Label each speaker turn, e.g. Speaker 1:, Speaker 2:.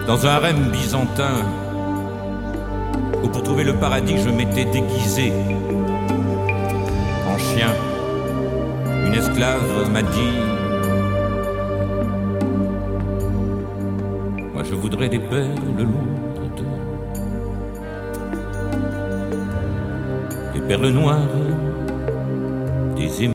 Speaker 1: dans un harem byzantin, où pour trouver le paradis je m'étais déguisé en chien. Une esclave m'a dit: moi je voudrais des perles lourdes, des perles noires, des émeraudes.